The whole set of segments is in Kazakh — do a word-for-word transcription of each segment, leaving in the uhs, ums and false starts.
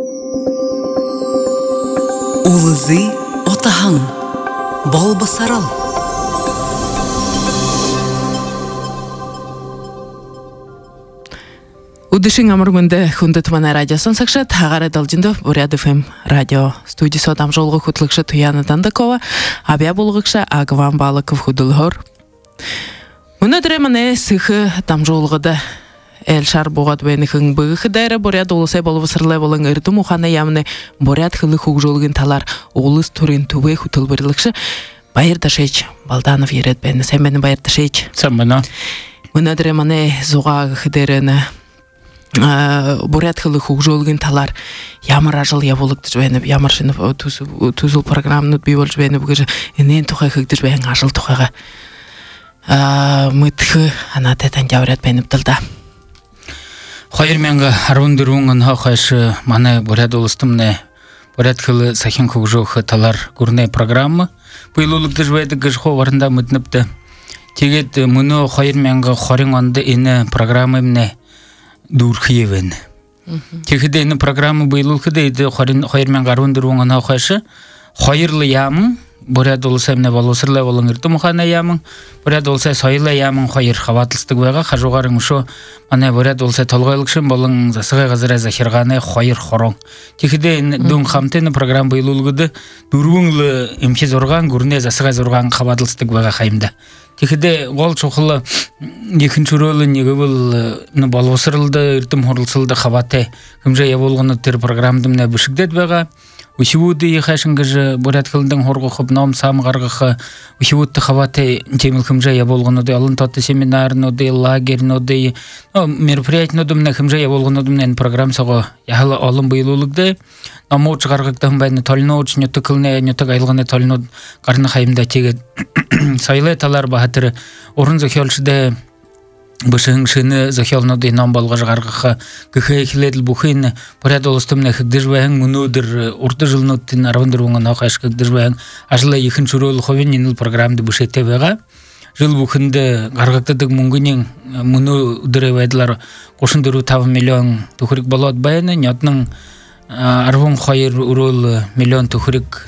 Улызы отаһың, бол басарал. Удышың амырмынды хүнді тұмана радиосын сақшы, тағары далжынды Бурят эф эм радио студиясы адам жолғы құтлықшы Туяна Дандакова, абия болғықша Агван Балыков худылғыр. Мұны діреміне сықы там жолғыды Эльшар боғат бәнікің бұғы қыдайры Бурят олысай болы сырлай болың үрді мұханы ямыны Бурят қылы құқ жолғын талар олыс түрін түбе құтыл бірлікші Байырда шейч, Балданов ерет бәні, сән бәні байырда шейч. Сән бәні. Мұны діреміне зуға қыдайрыны Бурят қылы құқ жолғын талар ямар ажыл я болықты жбәні, ямар шыны түзіл программны бейбол жбәні бұғы енен тұқай қықты жбән ажыл тұқайға мұйтқы анатетан жаурет бәніп дылда. Хайыр менгі арвындыруыңын хақайшы маны Бурят олыстымны Бурят қылы сахин құқ жоғы талар көріне программы бұйлылықты жбәді ғышқо варында мұтыныпты. Тегет мұны хайыр менгі хорин онды ені программымны дұрқиевен. Тегеде ені программы бұйлылықы дейді хайыр менгі арвындыруыңын хақайшы хайырлы ямын Бурят олысай міне балысырлай олыңырды мұхана ямын, Бурят олысай сайылай ямын хайыр қаватылыстық байға, қажуғарың ұшы, міне Бурят олысай толғайлықшын болың засығай ғазырай захирғаны хайыр хорон. Текеде дөң қамтыны программ бұйлылығыды дұруыңлы емке зорған, көріне засығай зорған қаватылыстық байға қайымда. Текеде ол чоқылы екінші рөлі неге бұл балысырылды, үртім хорылсылды қаваты, кімже я болғаны төр программды міне бүшікдет байға. Ушивуды ехашынгыжы Бурят қылдың хорғы қып ном самғарғықы Ушивудты қаваты теміл кімже я болғын оды алын татты семинарын оды лагерін оды мероприятин одымна кімже я болғын одымнен программ соғы яхылы алын бұйылулыгды наму шығарғықтың бәйні толыны өтші нөті кіліне нөті ғайлығыны толыны қарны қайымда тегі сайлай талар бағатыры орын зөхелшіде Бышың шыны захелны дейнам балға жығарғыға күхе екіледіл бұхыйны Бурят олыстымны күкдіжбәйін мұнудыр ұрты жылны өттін арвындыруыңын ақаш күкдіжбәйін ажылы екінші рөл қовен еніл программды бұшетте бәға жыл бұхынды ғарғықтыдық мұңгінен мұнудыр әвәділер қошындыру тавы миллион тұхырик балуат бәйіні нетнің арвын қайыр ұрыл миллион тұхырик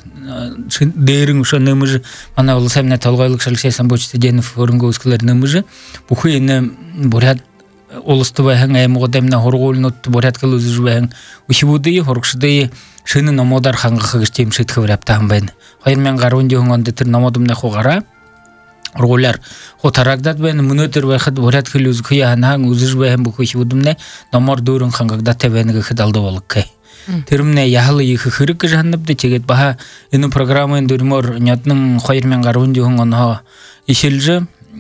дейрің ұша нөміжі мана олысай міне талғайлық шалшайсан бөчісті деніп өрінгі өскілер нөміжі бұхы ені Бурят олысты бәйін әйміғыда міне хорғолын өтті Бурят қыл өзі жібәйін үшібудыйы хорқшыдыйы шыны намодар қаңғы қығыштейім шеткі вірәптағын бәйін қайыр мен ғаруын деуің онды түр намодымна хоғара орғолар хотарагдат бәйін мүнөтір бәйхід Бурят қыл өзі күй ағанағын өзі жібәйін бұқы үшібудымна намор дөрін қаңғагдат тәбәйіні қықыд алды болық кәй Терімне яхылы екі қырық жағыныпты тегет баға үні программын дөрмөр нетнің қайыр мен ғаруын деуің оныға ешелжі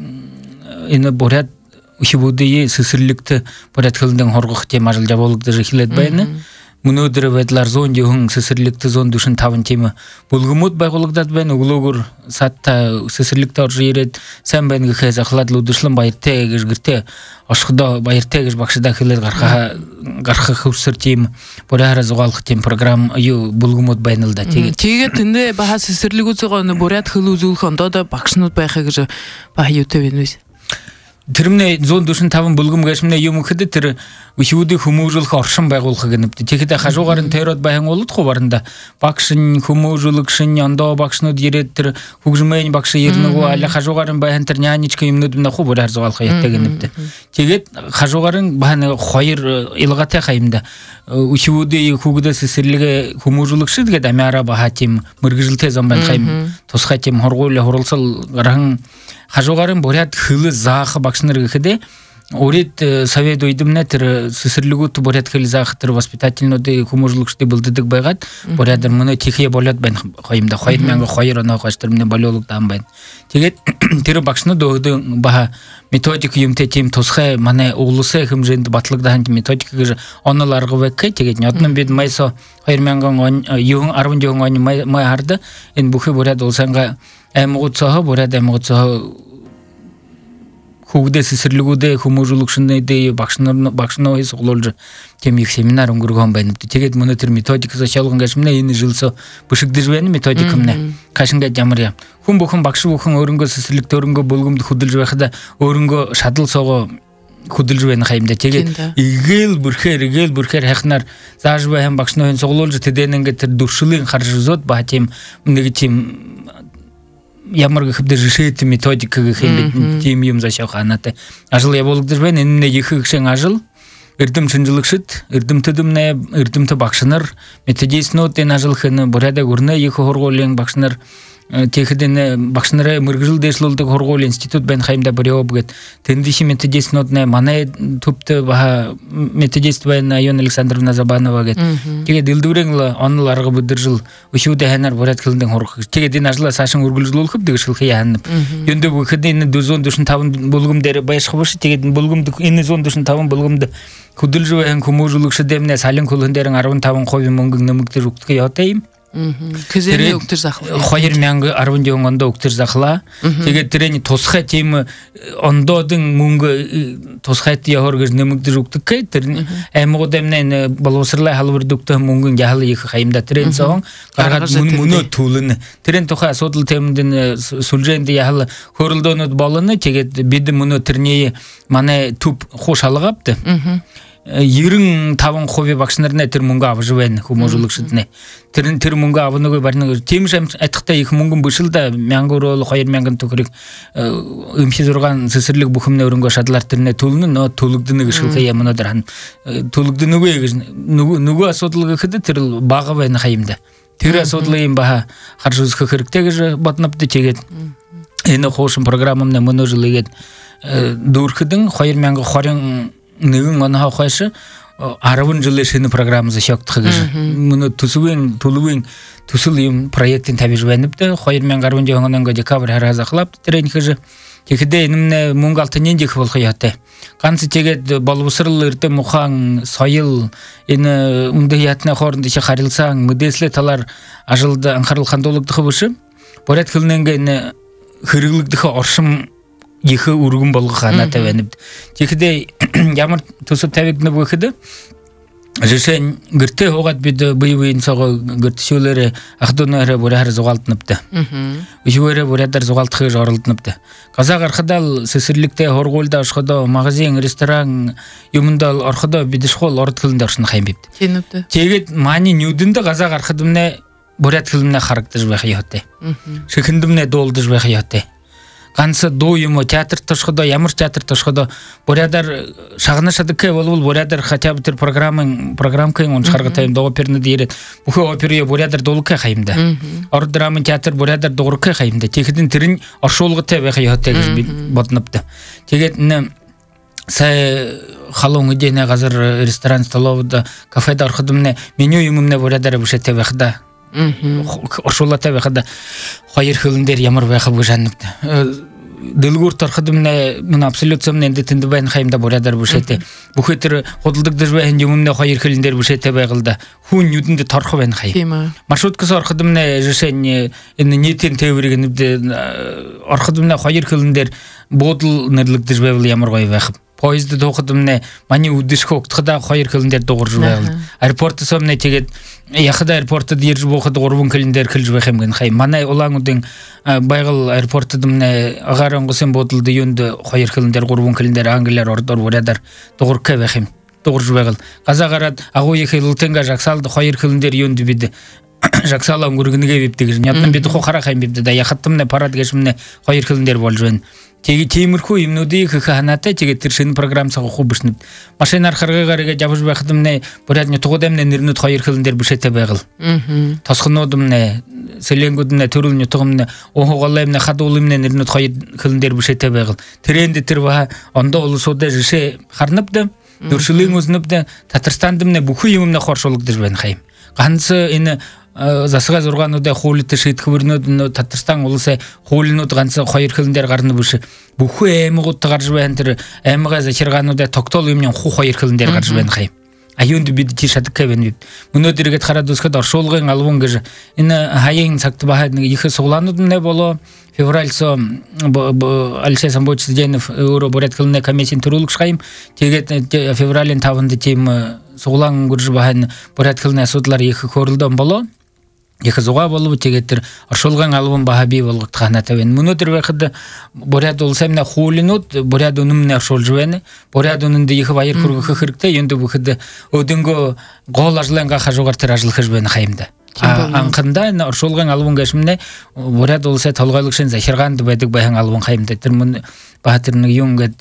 үні Бурят үшібудыйы сысырлікті Бурят қылдың хорғық тем ажыл жаболықты жықилет бәйіні мұны өдірі бәділар зон деуің сысырлікті зон дүшін тавын темі бұлғымыт байғылығдат бәйін ұғылығыр сатта сысырлікті оржы ерет сән бәйінгі қайыз ақыладылы дүшлім байырте ғыргірте Ашқыда байырте ғыш бақшыда қылыр ғарқы қылсыр тем Бурят зоғалқы тем программ бұлғымыт бәйінілді Теге түнде баға сысырлік өтсіғаны Бурят қылы үзілханда да бақшын өтбайқы ғыжы баға өтебеніз Тірімне зон дүшін тавын бұлғым ғашымне емі қыды түрі үшіуді хүму жылқы оршын байғылқы гініпті. Текеде қажуғарын тәйрот байын олыд қобарында. Бақшын, хүму жылықшын, янда бақшыны дерет түрі хүгжімейін бақшы ерінігі әлі қажуғарын байын түр нянечкі емнөдімді қобыр әрзуғалқы етті гініпті. Тегет қажуғарын бағаны қойыр илғаты қайымда. Үшіуді хүгіді сісірлігі хүму жылықшы дегеді әмәра баға тем мұргыжылты замбан қайым. Тосқа тем хорғойлы хорылсыл ғырағын Хажуғарын Бурят хылы зағы бақшынырғы кіде, орет совет ойдымна тірі сысырлігуты Бурят хылы зағы тірі воспитательноды құмыжылықшды бұлдыдық байғат, Бурятыр мұны текие болят бән қойымда, қойыр мәңгі қойыр оны қаштырымны балиолықтан бән. Тегет тірі бақшыны доғыды баға методик үйімте тем тосқа мана оғылысы әкім жөнді батылықдағын методика ғыжы оныларғы вәккай тегет. Нетінің беді майсо қойыр мәңгі арвын жоғын ойны май арды, ен бұқы Бурят олсанға әміғытсағы, Бурят әміғытсағы Хугде сысырлігуде, хумужулықшынды бақшыны ойыз ұғылолжы тем ек семинар ұңғырған бәйініпті. Тегет мұны түр методика сачалығын қашымна ені жылсы бұшықты жібәні методикымна қашынға жамыр ям. Хум бұқын бақшы бұқын өрінгі сысырлікті өрінгі болғымды құдыл жібәқіда өрінгі шадыл соғы худылжуен хайымда теге игел бүрхер игел бүрхер хахнар зажба hem бакшноен соглолжу тедененге тер душылын харжузот бахтем мынеги тим ямарга хыбды жишети методикага хем тим юм зашаханаты ажыл я болгдырбен энне ихикшен ажыл ирдим чынжылыкшыт ирдим тыдымне ирдимте бакшынар методиснотен ажыл хыны бурада гурна их хорголен бакшынар техиден бакшынары мыргыжыл дешлылдык хоргол институт бен хайымда бирёбгет тендиши методиснотне мане тупты баха методиствен Айон Александровна Забанова гет теге дилдуреңла анларга будыржыл ушуде ханар бурат кылдын хорг теге дин ажла сашын ургулжул кып дигшил хыянып йөндөй бу хыдын дүзон дүшүн табын болгум дери байшкыбыш теге болгумду ин зон дүшүн табын болгумду кудылжуен кумужулукшы демне салын кулындерин арвын табын койбу мөнгүн нөмүктү жуктук ятайым Кызене уктыр захла. Хайыр мянга арвын жоңонда уктыр захла. Теге трени тосха тем ондодың мөнгө тосха тия хоргыз немүктү уктук кай трени эми одемнен болосырлай халбырдукта мөнгүн жахлы их хайымда трен соң каргат муну туулуны трен тоха сотул темден сулженди яхлы хорулдонут балыны теге биди муну трени мане туп хош алгапты. Ерің табын қобе бақшынарына тір мұңға авы жывайны құможылық шытыны. Тірін тір мұңға авыны барыны теміш айтықта екі мұңғын бұшылда мәңгі ұролы қайыр мәңгін түкірік өмшез ұрған сысырлық бұқымны өрінгі шадылар тіріне тұлыны, но тұлықдыны ғышылға емін одырған. Тұлықты нүгі асотылығы қыды тіріл бағы байны қайымда. Тірі асотылығын баға қаршызқы қырықтегі батынапты тегет. Ені қошын программымны мұны жылығет дұрқыдың қайыр мәңгі қорын Нығын ғана қойшы арабын жылешіні программызы шоқтықығыжы. Мұны тұсуын, тұлуын, тұсылыйым проекттен табі жуәніпті. Қойыр мен ғарбын жоғынан ғо декабр әр азақылапты тіренікіжі. Текіде енімне мұңғалтын ендегі бол қияты. Қансы тегет балбысырлы үрті мұқан, сайыл, ені үнді ятына қорынды ше қарылсаң, мүдеслі талар ажылды аңқарылқан долықтықы бұшы. Борет кіліненге хырылықтықы оршым Ехы ургун болгы хана тавеніп. Текіде ямар тусып тавекні бұқыды. Жешен гірте оғат беді бұйвейін соғы гірті шөлері ақтонары бұрағыр зоғалтыныпты. Үшуері бұрағыр зоғалтықы жарылтыныпты. Қазақ арқыдал сесірлікте хорғолда ұшқыда мағазин, ресторан, юмындал арқыда бедішқол орыт кілінде ұшын қаймепті. Тегет мани нюдынды қазақ арқыдымне бұрат кілімне қарықты жбақы яты. Шекіндімне долды жбақы яты. Қансы дойымы театр тышқыда, ямыр театр тышқыда, бұрядар шағына шадықы ол-ол бұрядар хотя бы тір программкайын оны шығарғатайым да оперны дейрет. Бұқы оперия бұрядар долықы қайымда. Ор драмын театр бұрядар доғырқы қайымда. Текетін түрін аршолғы тәбе қайықтегіз батыныпты. Тегетін сай қалуңы дейіне қазір ресторан, столовыда, кафеда арқыдымны меню емімне бұрядар бұшы тәбе қыда. Оршолла тәбе қыда қайыр хылындер ямыр бәқы бұжаныпты. Дылғыр тарқыдымны мұны абсолютсымны әнді тінді бәйін қайымда бұрядар бұшеті. Бұқытыр қодылдық дұжбәйін жемімне қайыр хылындер бұшеті бәйғылда. Хуын нүдінді тарқы бәйін қайым. Маршруткасы арқыдымны жешен нетен тәуірігініпті арқыдымны қайыр хылындер бодыл nëрлік дұжбәйвіл ямыр қой бәқып. Поезды тоқыдымны мани үдішкі оқтықыда қайыр кіліндер доғыр жібәғыл. Аэропорты сомны тегет, яқыда аэропорты дейір жібоқыды ғорбын кіліндер кіл жібәқемген қай. Мана олаң үдің байғыл аэропортыдымны ағар оңғысын бодылды үйінді қайыр кіліндер ғорбын кіліндер аңгілер ордор өредар доғыр кәбәқем, доғыр жібәғыл. Қазақ арад ағу екі ұлтынға жақсалды қайыр кіліндер үйінді беді. Жақсалы өңгіргініге бептігіз. Нятын беті қоқара қайым бепті. Да яқыттымны парад кешімні қайыр кіліндер бол жуен. Теги темірку имнуды хаханата теги тиршин программасыға хубышнып. Машина арқарға қарыға жабыш бақыдымны бұратны тұғыдамны нірнут қайыр кіліндер бүшетті бәғыл. Тасқынодымны, селенгудымны, түрілні тұғымны, оғалайымны, қадуылымны нірнут қайыр кіліндер бүшетті бәғыл. Тіренді тірваға, онда олы сода жеше қарныпты, дүршілің өзініпті, Татарстандымны бұқы емімні қоршолық дұжбән қайым. Қансы ені засыға зұрғануды қолыты шейткі бірінуді Татарстан олысы қолынуды қансы қайыр кіліндер қарыны бұшы. Бұқы әмі ғұтты қаржыбайын түрі әміға зәкерғануды тоқтол емнен қу қайыр кіліндер қаржыбайын қайым. Айонды биді тешадық кәбен бейді. Мұны діргет қарадызқыд аршолғын алуын кәжі. Іні хайын сақты бағайдың екі соғыланудың не болу. Февраль со Алексей Самбойчы Денов Еуро Бурят кіліне комиссиян түрілік шқайым. Тегет февралін тавынды тем соғылан көржі бағайдың Бурят кіліне сотлар екі көрілден болу. Яхазуга болу тегеттер ошолган албын бахаби болгот ханатавен. Мунутер вакыда боряд олсамна хулинут боряд унумна ошол жвене. Боряд унунда ихы айыр кургы хырыкта енді бухыда одынго гол ажланга хажугар тиражыл хыжбен хайымда. Анкында ошолган албын гашмне боряд олса толгойлыкшын захирган дебедик байхан албын хайымда. Тирмун бахатырны юнгет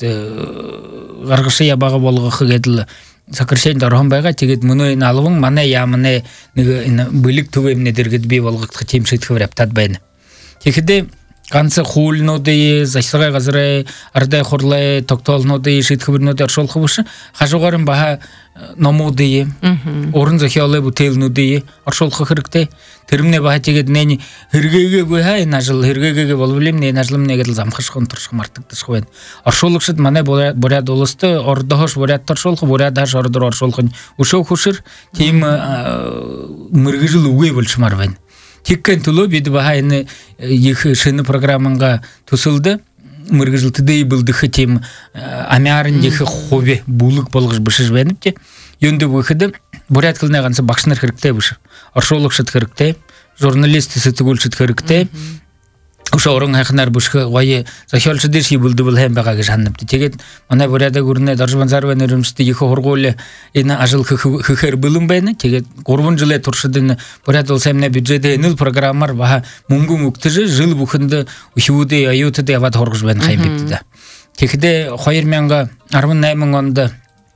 гаргышы ябага болгы хыгедил Сакыршен дархан байга тегет муну ин алвың мана ямыне билик түбемне дергет би болгыт темшит хврап татбайны. Текеде канцы хулнуды засыга газры ардай хорлай токтолнуды шит хвырнуды аршол хвышы хажугарын баха номуды орын захиялы бутелнуды аршол хырыкты термне баха тегет нени хыргеге баха нажыл хыргеге болбулем не нажлым негедил замхышкон туршым артык тышкын аршолукшыт мана боря долысты ордохош боря таршол боря даш ордор аршолхын ушо хушыр тем мыргыжыл угой болчмарвен. Тиккен тулу биди бахайны их шыны программанга тусылды. Мыргыжыл тыдей был дыхытем амярын дихы хобе булык болгыш бышыж беніпте. Йонды выходы борят кылына гансы бакшынар хырыктай бышы. Аршолық шыт хырыктай, журналисты сытыгул шыт хырыктай. Уша орын хайхынар бышқы ғайы захиялшы деші бұлды бұл хэм бағағы жанныпты. Тегет, мана боряда көріне даржбанзар вен үрімшті ехі хорголы ені ажыл хыхыр бұлым бәйні. Тегет, горвын жылы тұршыдыны боряда олсаймна бюджеті еніл программар баға мұңгым үктіжі жыл бұқынды ұхиуды айотыды ават хорғыш бәйін хайм бепті. Тегеде, қойыр мәңға арвын наймың онды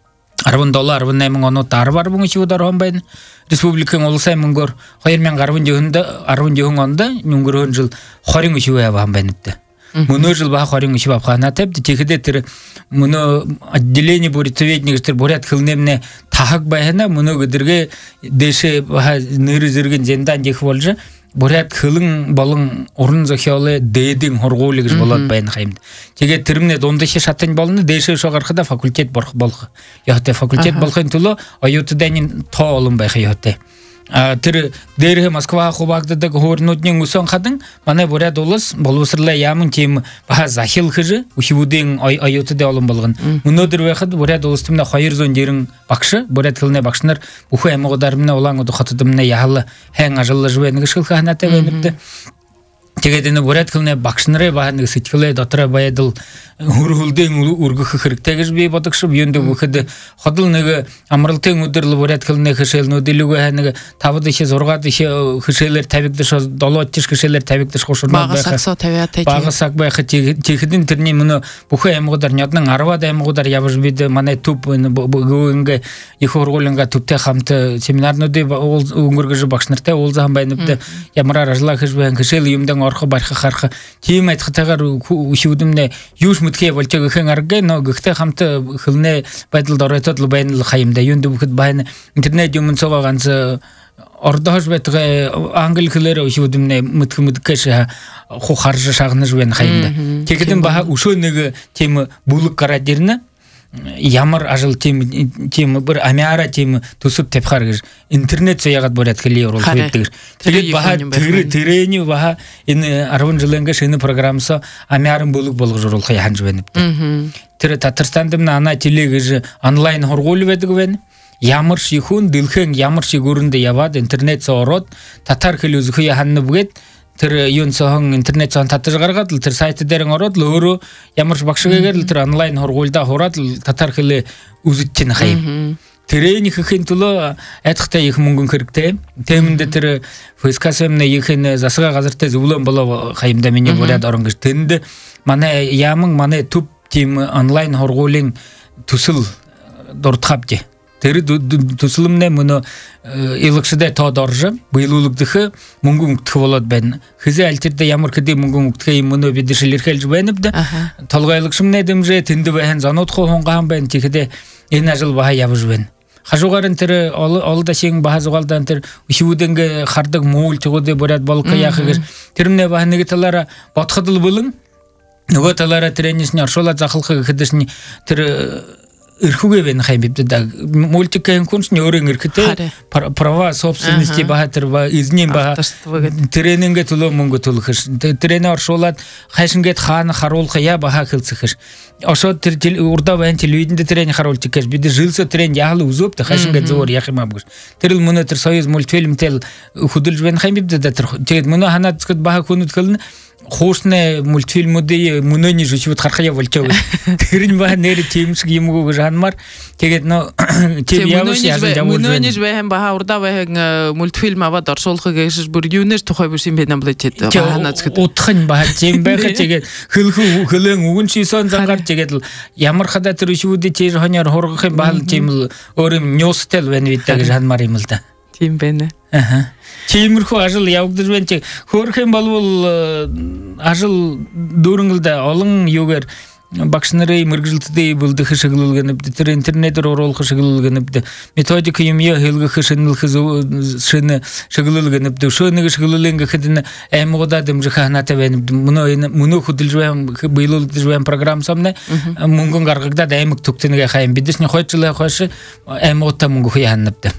арвын доллар арвын наймың оны тары бар бұңы шиуды арвын бәйін. Республикаң олысай мұңгор қойыр мәңға арвын жығынды арвын жығын онды нүңгірін жыл хорин үші аван бәйініпті. Мұны жыл баға хорин үші бапқана тәпті. Текеде тірі мұны отделение боритоведнігістер борят қылнемне тахак бәйіна мұны күдірге деші баға нұры зірген зендан дегі болжы. Борят қылың балың орын захиялы дейдің хорғолығыз болат бәйін қайымды. Теге тірімне дондыше шаттан балыны дейші шоғарқыда факультет болғы. Яғыте факультет болғын тұлы айотыдайнен та олым байқы яғыте. Тірі дәрі Москва қобағдыдық ғорынуднен ұсан қадың, мана борят олыс болысырлай ямын темі баға захил қыжы, ұшивудың айотыда олым болғын. Мұнодыр вәқыд борят олыстымна қайыр зон дерің бақшы, борят қылына бақшынар, ұхы әміғодарымна олаң ұды қатыдымна яғылы әң ажылы жуәнігі шылға ханаты бәйініпті. Тегедені борят қылына бақшыныры бағанығы сетқылы датыра баядыл ургулдың ургы хырыктагыз бей батыкшып йөнді өкіді қадылныға амырылтың өдірлі борят қылына хышелін өділігі әнігі табыдышы зорғадышы хышелер тәбіктіш долаттыш хышелер тәбіктіш қошырмат бағы сақсо тәбіғат бағы сақ байқы текідін түріне мұны бұқы әміғыдар нятның арвада әміғыдар ябыж бейді мана туп өңгі ехі орғолынға тупте қамты семинарныды өңгіргіжі бақшыныртай ол зағын байыныпты ямырар ажыла хышбайын хышел үйімдің орқы барқы қарқы тейім айтқытағар үшеудімне юж мытке вольтега хэнгаргэ но гыхте хамты хылне байдыл дорайтотлы байныл хайымда йөнді бүкіт байны интернет юмын соғағансы ордош бетге англ хылերը үшеудімне мытқы мыткэші ху харжы шағыныш бәйн хайымда. Текеден баха ушойныгы темі бұлық қарадеріні ямар ажыл темі бір амяра темі тусып тепхаргыш интернет сояғат борят кілей орол көйттігір. Тегет баха тірені баха арвын жылынға шыны программысы амярын бұлық болғы жорол қаяхан жібеніпті. Тірі Татарстандымна ана телегіжі онлайн хорғолы бәдігі бәні. Ямар шихун дылхын ямар шигурынды ябад интернет соорот татар кілі үзігі яханны бұгет. Тір юн соғын интернет соғын татыр қарғад, тір сайты дәрің орад, лөрі ямырш бақшыға кер, тір онлайн хорғолда хорад, татар кілі үзіттен қайым. Тірейні қықын тұлы әтіқта екі мұңгын кірікті. Темінде тірі файскасымны екіні засыға қазірті зұлым болу қайымда мене бөләд орынғыш. Тінді мана ямың, мана туп темі онлайн хорғолың тұсыл дұртқапте. Тері тұсылымне мұны илықшыда таадоржы, бұйлулықтықы мұңғы мұқтықы болады бән. Хызы әлтерді ямыр кіде мұңғы мұқтықы мұны бедішілер кәлжі бәніпді. Талғайлықшым нәдім жа, тінді бән занот қоғынған бән, текеде ен ажыл баға ябыж бән. Қажуғарын тірі олыда сең баға зұғалдан тір үшеуденгі қардық мұғыл тұғыды бұрат балыққа яқығыр. Тірімне бағанығы талара батқыдыл бұлың, Нүгі талара тіренесіне аршолат зақылқы кедісіне тірі Ирхуге бен хайбипте да мультикаен кунш нёрен иркете права собственности бахатыр ба изнен ба тренинге тулу мунгу тулхыш тренер шолат хайшингет хан харол хая баха кылсыхыш ошо урда бен телевиденде тренер харол тикеш биде жилса трен яхлы узуп та хайшингет зор яхимабгыш терил мунатыр союз мультфильм тел худулж бен хайбипте да тер муна ханат скыт баха кунут кылны Хошне мультфильмуды муныни жучут хархая волчавы. Тэрин ба нэр тимшг юмгуу жанмар. Тэгээд но тийм явж яасан жавуулж байна. Муныни жвэхэн ба урда бахан мультфильм аваад оршуулхаг гэшш бүр юунер тухай бүр юм байна блэчэд. Баанацгэд. Утхан ба тийм байхад тэгээд хөлхөө хөлөн үгэн шисэн зангаар тэгээд ямар хада тэр шүүдэ тэр хоньор хоргох юм баал тийм өөрөм ньюстел байна гэдэг жанмар юм л да. Тийм байна. Аха. Тиймэрхүү ажил явагдаж байна чи хөөрөх юм болвол ажил дүүрэнгэлдэ олон юугаар багш нарын мэргэжилтэд бүлдэх шиглүүлгэнэбд тэр интернетээр оруулах шиглүүлгэнэбд методик юм я хэлгэх шинэлэх шинэ шиглүүлгэнэбд шөнөг шиглүүлэн гэхэд аймагуудаа дэмжих ханаатай байна мөнөө мөнөө хөдөлж байна биелүүлж байна програм самна мөнгөн гаргагдаад аймаг төгтөнгээ хаян бидсний хойчлаа хойш аймагуудаа мөнгө хянабд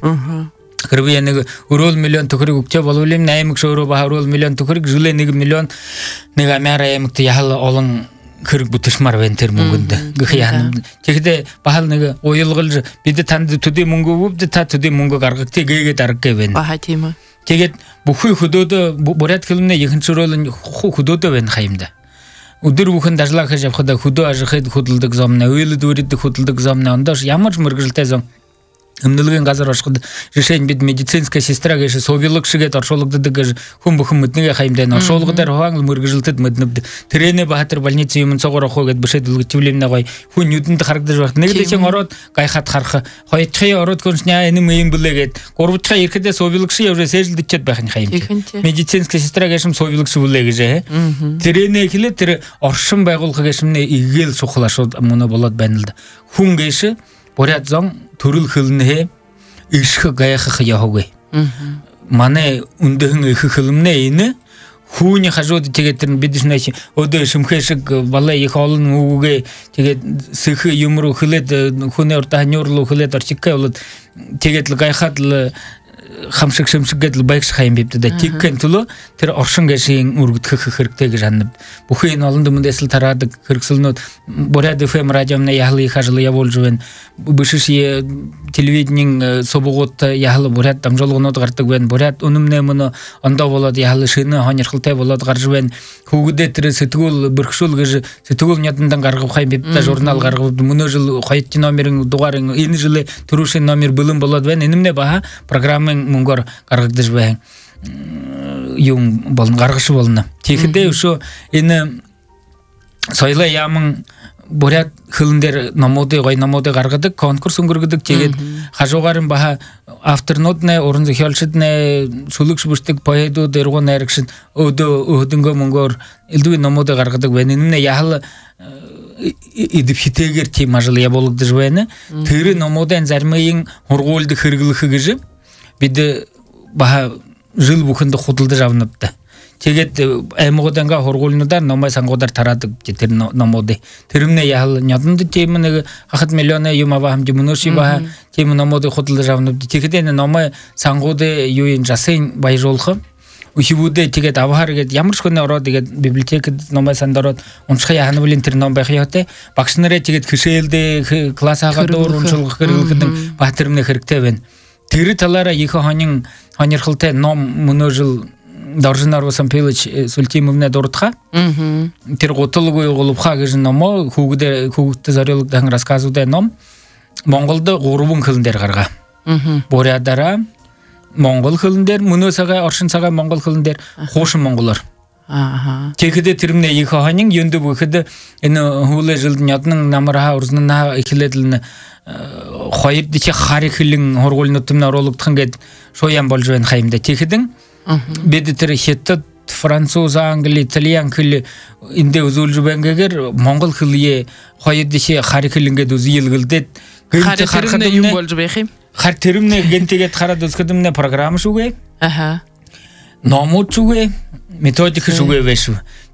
Кырбия нэг өрөөл миллион төгрөг өгчөө болвол юм аймаг шөөрөө ба өрөөл миллион төгрөг жилээ нэг миллион нэг амяра аймагт яхал олон хэрэг бүтэрмар байна тэр мөнгөнд гэх яана тэгэхдээ бахал нэг уялгалж бид танд төдий мөнгө өгвд та төдий мөнгө гаргахтыг гээгээд аргагүй байна баха тийм үү тэгээд бүхий хөдөөд бурят хэлмнэ ихэнх шөөрөл хөдөөд байна хаимда өдөр бүхэн дажлах хийж авахда хөдөө ажихад хөдөлдөг замна уйлд үриддэг хөдөлдөг замна ондош ямар ч мэргэжилтэй зам Эмнэлгийн газар оршиход решение бид медицинская сестра гэж совилог шигэд оршуулгаддаг гэж хүн бүхэн мэднэгээ хаймдаа оршуулгадаар хуваан мэргэжилтэд мэднэвд тэрэнэ баатар больницы юм цогоор охоо гэд бишэд үлгэжүүлэмнэ гой хүн нүдэнд харагдаж байх нэг дэшин ороод гайхад харах хоёрчхи ороод гүншнэ энэ юм блэ гэд гурвчхи ирэхдээ совилог ши явж сэлдчихэд байх нь хайм медицинская сестра гэж совилог шүүлээ гэж тэрэнэ хэлээ тэр оршин байгуулга гэж нэ игээл сухлашууд мөнө болоод байна л да хүн гэж Бурят зон төрөл хөлнэ ишх гайхах яхогэ. Манай үндэхэн их хөлмнэ энэ хүүний хажууд тэгээд тэр бид нэш өдөө шимхэшиг балаа их олон үгээ тэгээд сэх юм руу хөлөд хүнээ урдаа нёрлуу хөлөд орчиккай болоод тэгээд л гайхад л хамшиг шимшигэд л байгш хайм бивдэ тикхэн төлөө тэр оршин гэшийн үргдэх хэрэгтэй гэж ханав. Бүхэн энэ олон дэс л тараадаг хэрэгсэлнүүд Бурят эф эм радиомна яхлы их ажил явуулж байна. Бишшие телевиденийн собогот яхлы Бурят дамжуулгынууд гардаг байна. Бурят үнэмнэ мөн ондоо болоод яхлы шинэ хоньрхалтай болоод гарч байна. Хүүгдээ тэр сэтгүүл бэрхшүүл гэж сэтгүүл нядандан гаргах хайм бивдэ журнал гаргав. Мөнөө жил хоёрт номерын дугаарын энэ жилээ төрөшин номер бэлэн болоод байна. Энэмнэ баха програмын мөнгөөр гаргагдаж байна. Юм болон гаргаш болно. Тэгэхдээ өшөө энэ соёлоо яман Бурят хөлндөр номуудыг гой номуудыг гаргадаг конкурс өнгөргөдөг тэгээд хажуугаар нь баха авторнууд нэ уран зохиолчид нэ шүлэгш бүртэг поэдууд эргүү найрагш өдөө өдөнгөө мөнгөөр элдвээ номуудыг гаргадаг байна. Энэ яхал идэвхтэйгэр тийм ажил явуулагдаж байна. Тэр номуудын зармын хургуулдаг хэрэглэх гэж бид баха жил бүхэнд худалдаж авнавда. Тэгээд аймагууданга хургуулнуудаар номой сангуудаар тараадаг тэр номууд. Тэрмнэ яхал няданд тийм нэг хахад миллионы юм аваа хамж мөнөши баха тийм номууд худалдаж авнавда. Тэгэхдээ энэ номой сангууд юу ин жасын баяжуулах Үхивүүдээ тэгээд авахар гээд ямар ч хүнээ ороод тэгээд библиотекэд номой санд ороод унших яхана бүлийн тэр ном байх ёотой. Багш нарыг тэгээд хишээлдээ класс хагаад уур уншуулах хэрэглэхэд баатэрмнэ хэрэгтэй байна. Тэр талаараа их хонин хонирхалтай ном мөнөжил Доржинар васан пилж султимовна дуртха. Тэр гуталгүй голубха гэж номоо хүүгдээ хүүгдтэй зориулдаг рассказуудаа ном Монголд гурван хэлнээр гаргаа. Бурятаараа Монгол хэлнээр мөнөө цагаа оршин цагаа монгол хэлнээр хуушин монголоор. Ааха. Тэгэхдээ тэрмнээ их хонин юнд бүхэд энэ хуулай жилд няднан намараа урзнаа эхлэдэл хоёр дэх харих хэлэн хургуулнуудын оруулагдах гээд шуян болж байна хаймда. Тэгэхдээ бид тэр хятад, француз, англи, италиан хэл эндээ үзүүлж байнгаагаар монгол хэлээ хоёр дэх харих хэл ингээд үзүүлгэлдээд гэнт харахад юм болж байх юм. Хар тэрмнээ гэнтэйгээд хараад үзэхэд програм шүүгээ. Аха. Номууд шүүгээ, методик шүүгээ байш.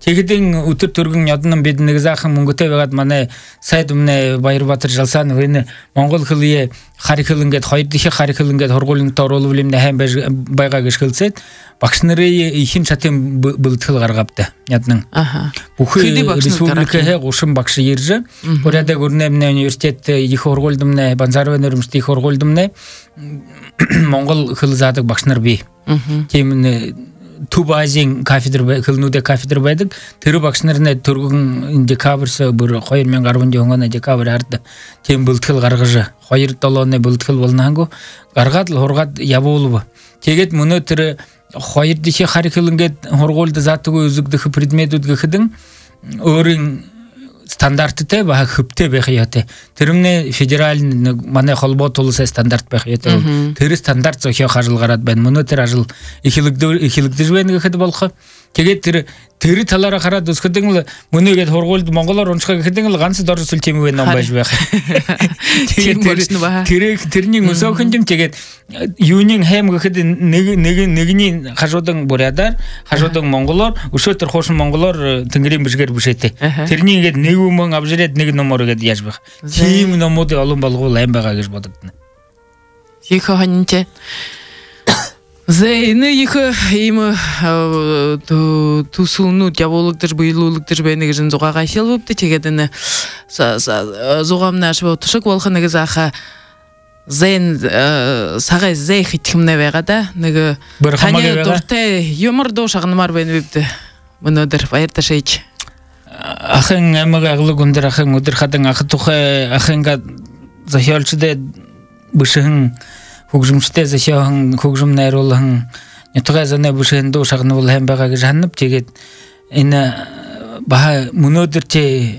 Тэгдэн өтөр төргөн яднан биднийг захан мөнгөтэй байгаад манай сайд өмнө Баярбаатар Жалсанов энэ Монгол хэлний харихэл ингээд хоёр дахь харихэл ингээд хургуулнт оруулал юм хайм байгаа гэж хэлсэд багш нарын ихэн чатын бэлтгэл гаргавда яднан. Аха. Бүхий республикийн гушин багш ирж Бурядаг Өрнөмний университет их хургуулдамны Банзарвын университет их хургуулдамны Монгол хэл заадаг багш нар бий. Тийм Төв Азийн кафедр хэлнүүдэ кафедр байдаг. Тэр багш нарын төргөн декабрьс бүр two thousand ten оны декабрь ард тийм бэлтгэл гаргаж two долооны бэлтгэл болнаагу гаргаад л хургаад явуулв. Тэгээд мөнөө тэр хоёр дахь харихэл ингээд хургуулд заатгүй үзэгдэх предметүүд гэхэдэн өөрийн стандарттай ба хөвтэй байх яатай. Тэрмний федерал манай холбоо тулсаа стандарт байх яатай. Тэр стандарт зохио харжил гараад байна. Мөнөө тэр ажил ихлэгдэж ихлэгдэж байна гэхэд болох. Тэгээд тэр тэр талаараа хараад өсгөдөн л мөнөөгээд хургуулд монголоор уншихаа гэхэдэн л ганц дор зүйл тийм үе ном байж байх. Тэгээд тэр тэрний өсөөхөн юм тэгээд юунийн хайм гэхэд нэг нэг нэгний хажуудан бурядар хажуудан монголоор өшөө тэр хуушин монголоор тэнгэрийн бишгээр бишээтэй. Тэрний ингээд нэг өмнө авжирээд нэг номоор гээд яаж байх. Тийм номуудын олон болгоул аим байгаа гэж бодогдно. Их ханьте Зэйны их им тусулнууд явуулагдаж буйлуулагдаж байна гэж зугаага шилбэвдэ тэгээд энэ зугаамнаш бодшиг болох нэг заха зэн сагай зэй хитхэмнэ байгаа да нэг ханя дуртай юмар дуу шагнамар байна бивдэ өнөөдөр баярташиж ахын амага аглыг өндөр ахын өдөр хадан ах тухай ахынга захиолчдэ бишхэн хөгжмөстэй зашаахан хөгжим найруулан нэтгээ зэнэ бүшэн дуу шагнуул хайм байгаа гэж ханав тэгээд энэ баа мөнөөдөр чи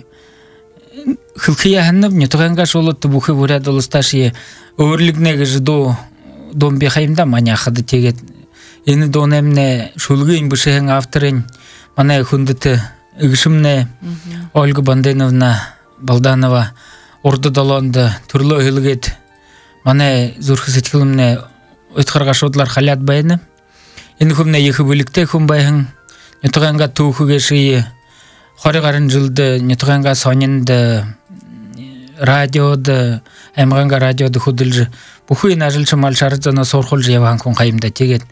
хөлхий ханав нэтгээнгаш болоод бүхий бүрээд улсташи өөрлөгнө гэж дуу дум би хаймда маняхад тэгээд энэ дуу нэмнэ шүлгийн бүшэн авторын манай хүндэт игшмнэ Ольга Банденовна Балданова урд долоонд төрлөө хэлгээд манай зүрх сэтгэлэмнэ өтгөр гашуудлаар халаад байна. Энэ хүмнэ их бүлэгтэй хүн байхан нэтгэнга түүхэгэши twenty гарын жилд нэтгэнга сонинд радиод амганга радиод хөдөлж бүхий нажилч мал шарзана сурхулж яваан хүн хаимда тэгээд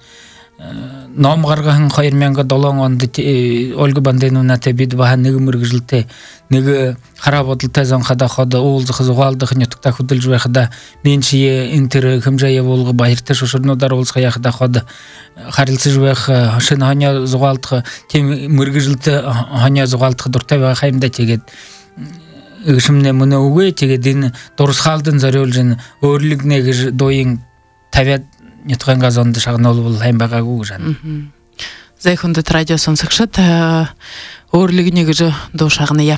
ном гаргахан two thousand seven онд Ольга Банденовнатай бид бахан нэг мөргөжлөлтэй нэг хараа бодолтой занхада хад уулзах зугаалдах нутагта хөдөлж байхада мен чи интер хэмжээ явуулга баяртай шушурнуудаар уулзах яхада хад харилцаж байх шинэ ханя зугаалдах тийм мөргөжлөлтэй ханя зугаалдах дуртай байх хаймда тэгээд игшмнэ мөнө үгүй тэгээд энэ дурсхаалдан зориулж энэ өөрлөгнө гэж дууийн тавиад нэтгэнга зонд шагнуулбал хайм байгаагүй гэж байна. Зэй хүндэт радио сонсогчид өөрлөгнө гэж дуу шагная.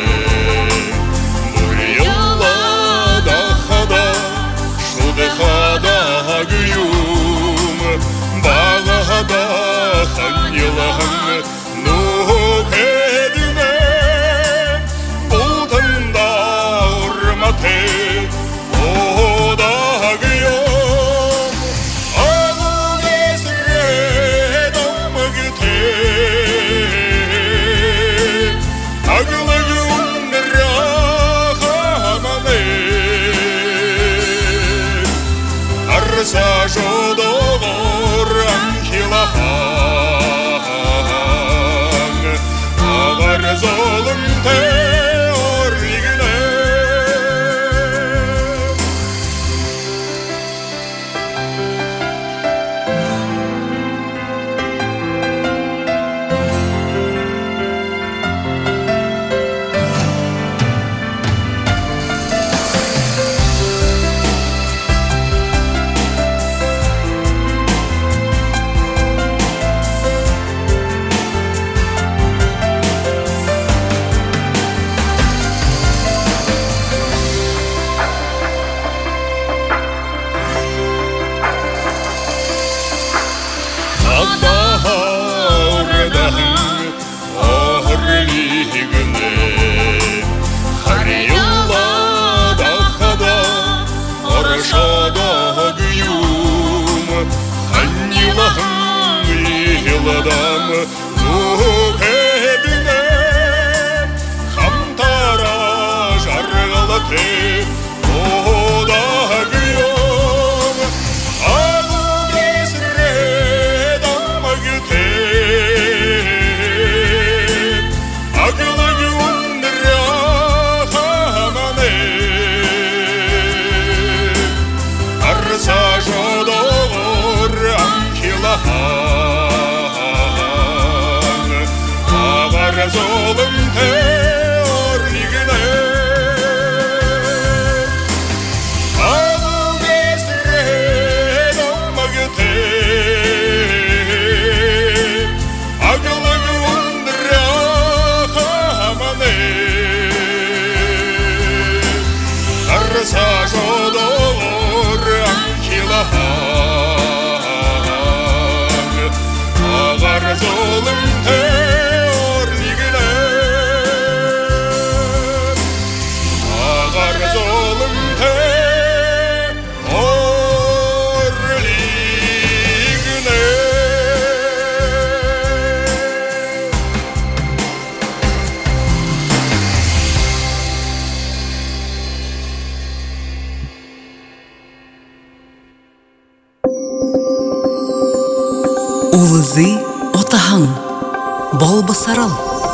Oh қилдам рух едіне хамтара жарғылты ода гүйом ағу кесредам агыте ағылы юндыра хамане арса жодор анкилахан ағар золым теорлигіне ағу кесредам агыте ағылы юндыра хамане арса жодор анкилахан ағар золым теорлигіне ағар золым теорлигіне Улызы отаһың, бол басарал.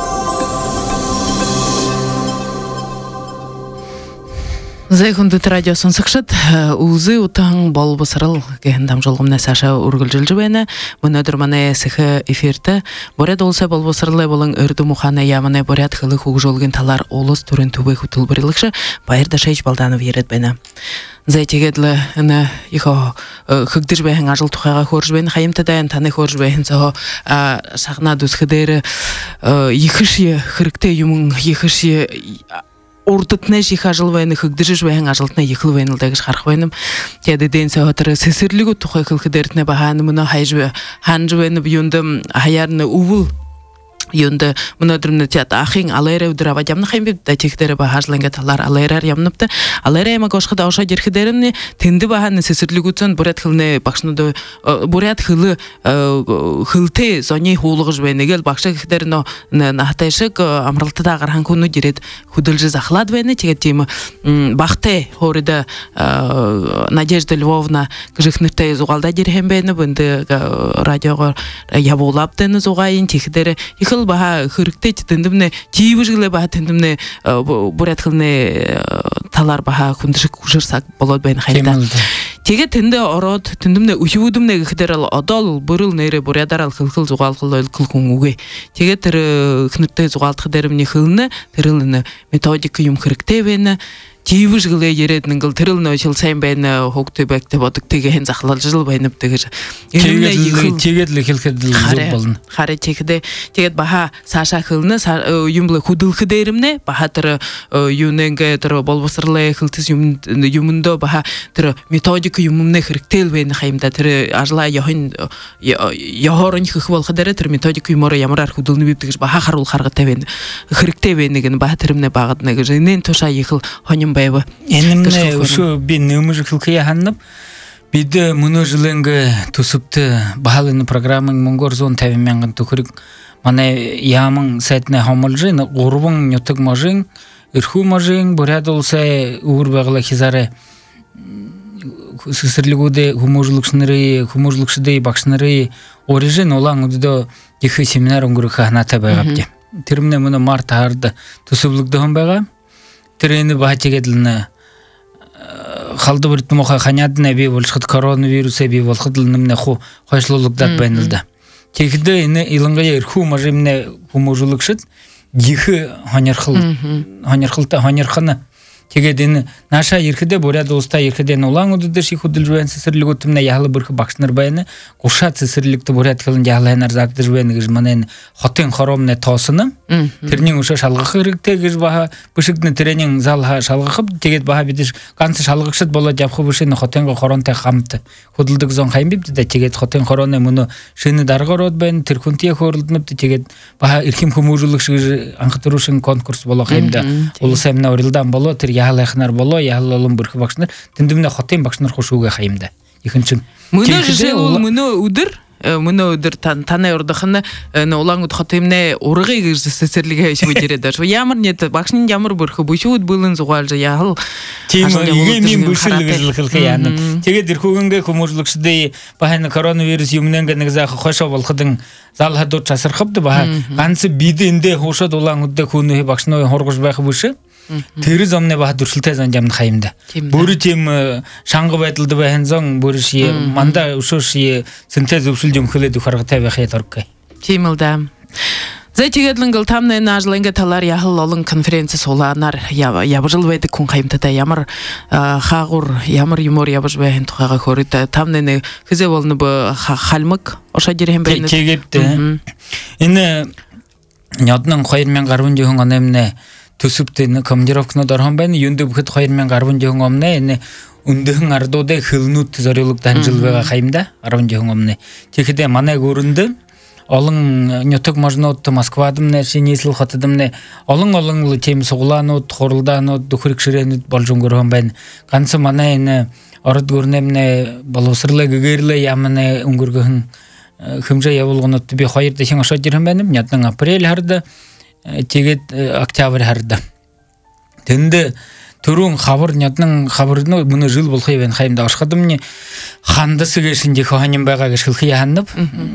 Зайхундут радиосын сықшыт, улзы утаң бол басарал гендам жолғымна Саша ургылжыл жібені, мұны дұрманы сықы эфирті, борят олса бол басаралы болың өрді мұханы яманы борят қылы хуг жолғын талар олыс түрін түбі хүтіл бірілікші, байырда шайч балданып ерет бені. Зайтегедлі үні ихо хыгдыр бәйін ажыл тұқаға хорж бәйін, қайымты дайын таны хорж бәйін соғы шағына дүз қыдайры ехіші хырыкты юмың ехіші ордытны жиха жыл бәйіні хыгдыр бәйін ажылтына ехіл бәйін ұлдағыш қарқ бәйінім. Теді дейін соғатыры сесірлігі тұқай қыл қыдайрытны бағаны мұны хайжы бәйіні бұйынды хайарыны уыл Yönde bunu durumda tiyat ahing alere udra vajamna khayim da çekdere bahajlanga talar alerer yamnıptı alere ma goşqada oşa jerxiderimni tendi bahanı sesirlik utsun burat xılne baxşında burat xılı xılte zoni huluğuz benegel baxşı xderno nahtayşık amraltıda qarhan konu jiret худылжы захлад бәйні тегетеймі бақты хорыда Надежда Львовна кыжықныртай зуғалда жерхен бәйні бұнды радиоға яболаптыны зуғайын текдері ехіл баға хырыкты тендімне тейбі жылы баға тендімне бұрат қылны талар баға күндішік ұжырсақ болады бәйні қайда теге тенде ород тендімне ұйудымне кедерал одол бұрыл нейре бұрядарал қыл-қыл зуғал қыл қыл-қылғуге теге тірі қыныртай зуғал қыдерімне қылыны тіріліні методика юм хырыктебені тейбіж ғылы еретінің ғыл тіріліні өшіл сайын бәйіні хоқты бәкті бодық теге хен зақылал жыл бәйініп тегежі тегедлі келкеділі зұл болын Харе тегеде тегед баха саша қылыны юмлы худыл қыдерімне баха тірі юненге тірі болбысырлы қылтыз юмында баха тірі методика юмымны хырыктел бәйіні қайымда тірі ажыла яхын яхорын қықвал қыдері тірі методика юмора ямырар худылны бейіп тегеш баха қарул қарғытта бәйіні хырыкте бәйінігін баха тірімне бағытынығы жинен тоша ехіл хоним бәйбі Енімне ұшы бен өмірі қылқия ханып биді мұны жылыңғы тұсыпты бағалыны программың мұңғыр зон тәвіменғін түкірік мана ямың сәтіне хамылжын ғұрбың нөтік мажың үрху мажың бұряд олса ұғыр бағыла хизары сысырлығуды хумужлықшыныры хумужлықшыды бақшыныры орижин олаң ұдыда дехі семинар ұңғыры қағыната байғапты түрімне мұны март ағарды тұсыблықты хым байға түрені баға тегеділіні қалды бірітті мұқа қанядына бей болшқыт коронавирусы бей болқыдылынымне қу қойшылылықтат бәйнілді. Текіді іні илыңға ерху мажымне хумужылықшыт дихі ханерқыны тегедені наша еркіде бұряды ұста еркіден олаң ұдыды шихудыл жуен сісірлік өттімне яғылы біркі бақшыныр бәйіні құшат сісірлікті бұряд қылын яғылайнар зағды жуен ғыж манайын хотын хоромне тосыны Тэрнийн өшө шалгах хэрэгтэй гэж баха бишигдны тренинг залха шалгахып тэгээд баха бидиш ганц шалгагчд болоод явах бишин хотынго хоронтой хамт хөдөлдөг зон хайм бибд тэгээд хотын хороны мөнө шинэ даргарууд байна тэр хүнтие хөрлөднөд тэгээд баха эрхэм хүмүүжүүлэг шиг анхтөрүшин конкурс болоо хаймда улс семинар урилдан болоо тэр яалахнаар болоо яаллолон бүрх багшнар тэндэмнэ хотын багшнар хушууга хаймда ихэнчин мөнө жишээ бол мөнө өдөр муну дыр тан таны ордахны олан утхатымне урыгы гырсысырлыга шүдереде. Шо ямар нет бакшнин ямар бүрхө бүшүүд бүлэн зугалжа яхал. Тийм ийм бүшүлэг хэлхэ яана. Тэгээд ирхүүгэнгэ хүмүүжлэгчдээ бахын коронавирус юмнэнгэ нэг заах хошоо болохдын зал хадууд часархавд баа ганц бидэндээ хуушаад улаан өдөө хүнээ багшны хоргож байх бүшэ. Тэр зомны баа дүрсэлтэй зан жамд хаимда. Бүр тийм шанга байдалд байна зон бүр ши манда өшөш синтез өвсөл жөмхөлөд харгатай байх яторг. Тийм л да. Зэтигэдлэнгэл тамны нажлэнгэ талар яхал олон конференц соланар ябжыл байдаг хүн хаимтата ямар хаагур ямар юмор ябж байна тухайга хөрөд тамны хэзээ болно бо халмаг ошадирхэн байна. Тэгэвдэ. Энэ няднан two thousand ten оны эмнэ төсөвтэй командировкнод орхон байна. Юунд бүхэд two thousand ten өмнө энэ өндөхөн ардуудын хөлнүүд зориулдаг данжил байгаа хаимда ten өмнө. Тэгэхдээ манай гүрэнд олон нютаг можнууд Москвадмны шинэсэл хотодмны олон олон тийм суглаанууд хуралдаанууд дөхөрг ширээнүүд болж өнгөрөн байна. Ганц манай энэ орд гүрнэмнэ боловсрлыг гэгэрлээ ямны өнгөргөн хэмжээ явуулгонууд би хоёр дахин ошоод ирэн байна. Нядан апрель хард тэгээд октябрь хард. Тэнд төрөн хавар нядан хаварны мөн жил болохыг байна хаймда оршхадмны хандас гэшинжих ханим байгаа гэж хэлхий ханав.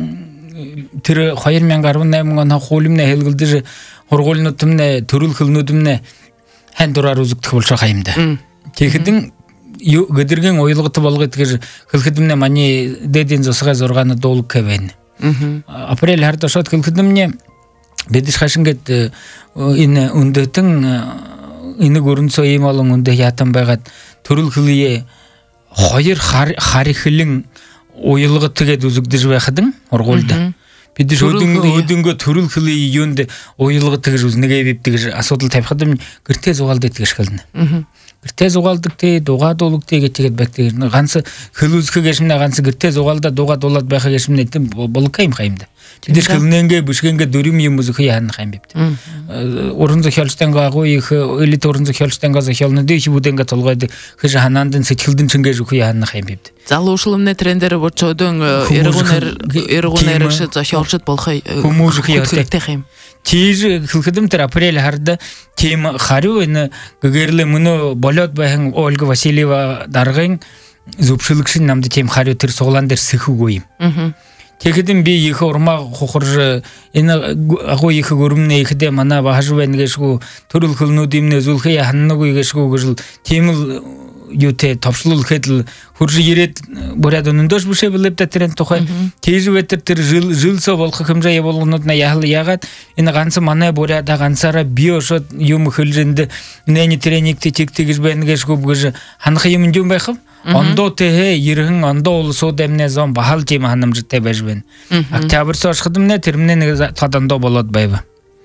Тэр two thousand eighteen оны хуулимны хэлгэлдэж хургуулнуудмны төрөл хөлнүүдмны хан дураар үзэгдэх болж байгаа юм да. Тэгэхдээ гэдэргийн уялгат болгоод гэж хэлхэдмнэ маний дэдийн зусгай зургааны дуулг байна. Апрель хард шот хэлхэдмнэ бидиш хашингэд энэ өндөтөн энэ гөрөнцөө ийм олон өндө ятан байгаад төрөл хөлие хоёр харихлэн уялгат тэгээд үзэгдэж байхад ургуулда. Бид өдөнгө төрөл хөлий юунд уялгат гэж үзнэгээ бивдэг гэж асуудал тавихад гэртээ зугаалдаг гэж хэлнэ. Гэртээ зугаалдаг тий дугаад уулгдээ гэж тэгээд бактер ганц хөл үзэх гэшмнэ ганц гэртээ зугаалда дугаад дуулаад байх гэшмнэ болка юм хаимда. Тэдэж хөлнэнгэ бүшгэнгэ дөрөм юм үзэх яана хаим бивд. Уран зохиолчтойгоо агуу их элит уран зохиолчтойгоо зохиолны дээх бүдэнгэ толгойд хэж ханаандын сэтгэлдэн чингэж өгөх яана хаим бивд. Залуушламны трендер бочодон эргунэр эргунэр шиг зохиолчд болох хүмүүс хэрэгтэй юм. Тийж хэлхэдэм тэр апрель хард тийм хариу энэ гэгэрл мөнө болоод байхан Ольга Васильева даргын зөвшөлгшин намд тийм хариу тэр суглаан дээр сэхүүгүй юм. Тэгэхэд би их урмаа хухар энэ агуу их өрөмнө ихдээ манай бааш байна гэшгүй төрөл хөлнүүд юмнэ зүлхий ханнагүй гэшгүй гэж тийм л юутэй товшлуулхэд л хурж ирээд буряд өнөндөөш бүшээ билэвдэ тэрэн тухай тийж ветер тэр жил жилсо болох хэмжээ явуулгонууд на яхал ягаад энэ ганц манай буряд ганцаараа би ошод юм хөлжэнд нэний тренингтэй чигтэй гэж байна гэшгүй гэж ханах юм юм байх юм. Ондоо тэ ирхэн ондоо улсууд эмнэ зон бахал тийм ханамжтай байж байна. Октябрьс оршхадмнэ тэрмнэ нэг тадандоо болоод байв.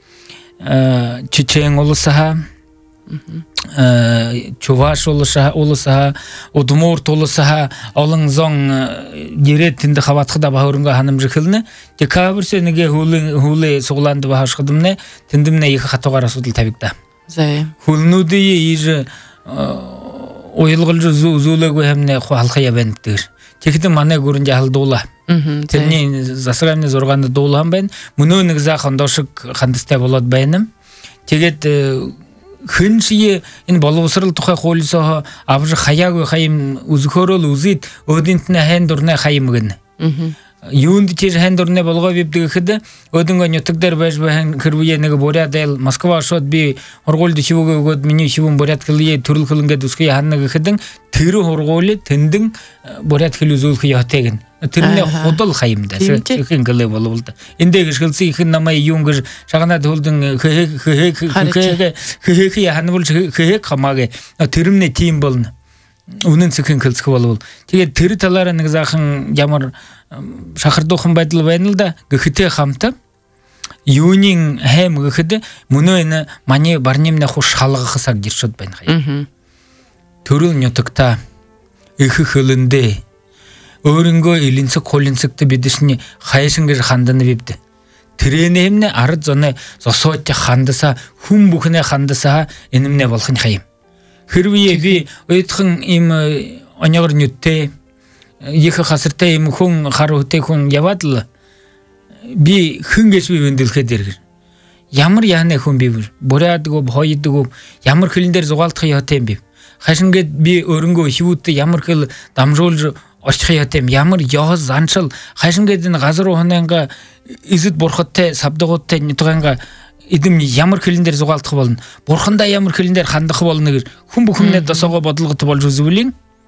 Э Чечен улсаа э Чуваш улсаа улсаа Удмурт улсаа олон зон гэрээ тэнд хаваатхада бахөрөнгө ханамж хэлнэ. Декабрьс нэгэ хүүлэн хүүлээ суглаанд бахашхадмнэ тэндэмнэ их хатуугаар асуудал тавигда. Зэ. Хүүлнүүдийн иж уялгалж зүүлээгүй хэмнэ халахя байна дээр. Тэгэхдээ манай гүрэн жаалдуула. Тэрний засагааны зургаанд дуулан байна. Мөнөө нэг заах ондошиг хандастай болоод байна. Тэгээд хэн шие энэ боловсрал тухай хуулиасаа авж хаяагүй хаим үзөхөөрөл үзээд өдөнтний хайн дурны хаим гэнэ. Юунд тийж хайн дурны болгоо бивдэг гэхэд өдөнгө нютаг дээр байж байна хэрвээ нэг бурядэл Москва шууд би хургуулд шивүүг өгөөд миний шивүүн буряд хэлээ төрөл хөлнгээд үсгий ханна гэхэд тэр хургуул тэндэн буряд хэл үзүүлэх ятэг гэн. Тэрний худал хаимда шихэн гэлээ болвол да. Эндээ гიშгэлсэн их намаа юун гэж шаганаад хөлдөн хэ хэ хэ хэ хэ ханвал хэ хамааге тэрмний тим болно. Үнэн цэхэн хэлцэх болвол тэгээд тэр талаараа нэг заахан ямар шахардуухан байдал байна л да гэхтээ хамтаа юунийн хайм гэхэд мөнөө энэ маний барнимны хуш халгахсаг гэршүүд байна хаяа. Төрөл нютагта их хөлөндөө өөрөнгөө илэнцэг хулинцэгт бидшний хайшин гэж хандана бивд. Тэрэнэмнэ ард зоны зосоод хандасаа хүм бүхнээ хандасаа энэмнэ болох нь хаяа. Хэрвээ би ойдхан им онёгор нүттэй екі қасырта ем хүн харухте хүн явадыл би хүнгеш би вендэлхэ дэргэр ямар яхны хүн би бурядгөө хойдгөө ямар хөлндөр зугаалтах ятем би хашингэд би өрөнгөө хивүүт ямар хэл дамжуулж очих ятем ямар яhoz занчил хашингэд энэ газар ухананга изэд бурхаттай савдагуудтай нутганга эдэм ямар хөлндөр зугаалтах болно бурхандаа ямар хөлндөр хандах болно гэр хүн бүхнээ досоогоо бодлогот болж үзвэл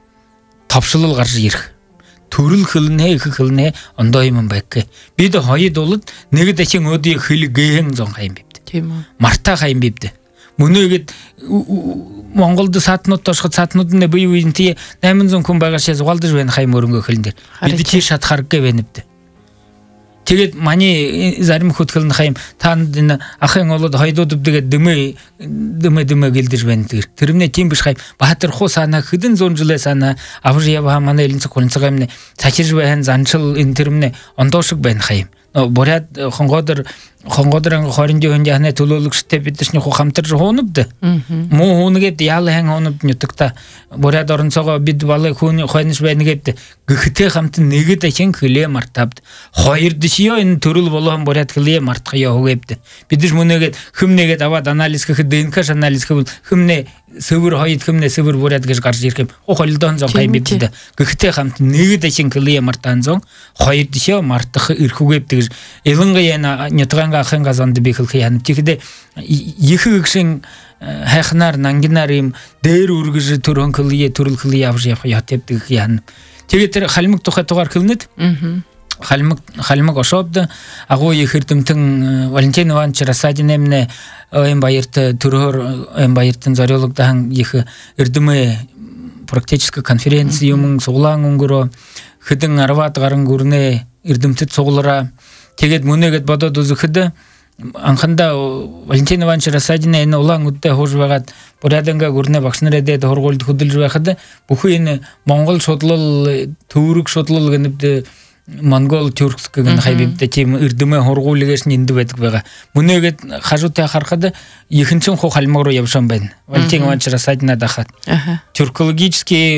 тавшлал гарч ирэх төрөл хөлнээ их хөлнээ ондоо юм байг бид хоёуд бол нэг дахин өдий хөл гээхэн зон хайм бивд тийм үү марта хайм бивд мөнөөгэд Монголд саатнууд тошход саатнуудны бие биентэй восемь сто хүн байгаа шээ зугаалдаж байна хайм өрөнгө хөлн дээр бид чи шатхарг гэвэнэвд тэгээд маний зарим хөтгөлн хайм таанд энэ ахын олод хоёдууд тэгээд дэмэ дэмэ дэмэ гэлдэж байна тэр тэрмнээ тийм биш хайм баатар хуу санаа хэдэн зуун жилээ санаа авж ява манай элэнцэг хүнцэг юмны цачиж байна занчил энэ тэрмнээ ондоошиг байна хайм буряд хонгодор хонгодорын хоринжийн хүнд яхны төлөөлөгчтэй бидэрчний ху хамтарж хуунавд муу хуунгээд яал хан хуунавд нютагта буряд орнцоогоо бид балай хүн хойнош байна гэд гихтэй хамт нэгэд ахин хөлөө мартавд хоёр дишиё энэ төрөл болгон буряд хөлөө мартхаяа хөгэвд бидэр мөнөгээд хүмнээгээд аваад анализ гэхэд дэнкаш анализ гэвэл хүмнээ сэвэр хоёд хүмнээ сэвэр буряд гэж гарч ирэх юм хохолдон зон хай бидэ гихтэй хамт нэгэд ахин хөлөө мартаан зон хоёр дишиё мартах ирхүгэвд гэж элэнгээ нютган ахын газанд би хэлхий янам тэгэхдээ их гişin хайхнаар нангинаар юм дээр үргэж төрөн хөлие төрөл хөлие авч явах ятдаг янам тэгээд тэр халмиг тухай тугаар хэлнэд халмиг халмиг ошоод агуу их эрдэмтэн Валентин Иванович Расадин эмнэ эм баярт төрөөр эм баяртын зориулгадан их эрдэмэ практически конференц юм суглаан өнгөрөө хэдэн арваад гарan гүрнэ эрдэмтэд суглараа тэгээд мөнөөгэд бодоод үзэхэд анхандаа Валентин Иванович Расадин энэ улаан үдтэй хурж байгаад буряданга гүрнэ багш нарэдэд хургуульд хөдөлж байхад бүхэн энэ Монгол шудлал төвөрг шудлал гэнэвд Монгол Тюркск гэн хайбибдэ тийм эрдэмэ хургуулгээс нэнд байдаг байгаа. Мөнөөгэд хажуутай харахад ихэнхэн ху халмаг руу явсан байна. Валентин Иванович Расадина дахат. Тюркологические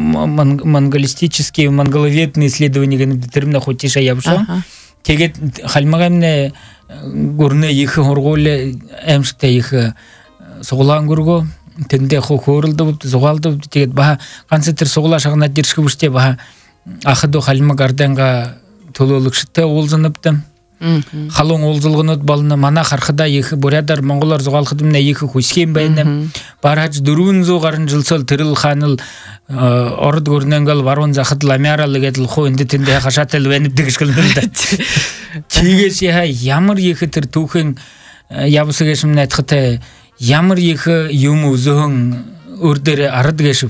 монголистические монголоведные исследования гэнэвд тэрмнэ хутиша явсан. Тэгээд халмагамны гүрнэ их хургуул амжтай их суглаан гүргөө тэндээ ху хөөрөлдөв зугаалдөв тэгээд ба ганц тэр суглаа шагнаад дэршгэ бүртээ ба ахадо халмаг арданга төлөөлөгчтэй уулзанавд халуун уулзалгонууд болно манай харахада их бурядар монголоор зугаалахад өмнө их хүсгэм байна бараж дөрвөн зуун гаруй жилсэл тэрэл хаанал орд гөрнэнгэл баруун захад ламярал гэдэл хуу энд тэндээ хашаатай байна гэж хэлнэ чигээс яа ямар их тэр түүхэн явсагээс өмнө айтхтай ямар их юм өзөн өрдөр ард гэшв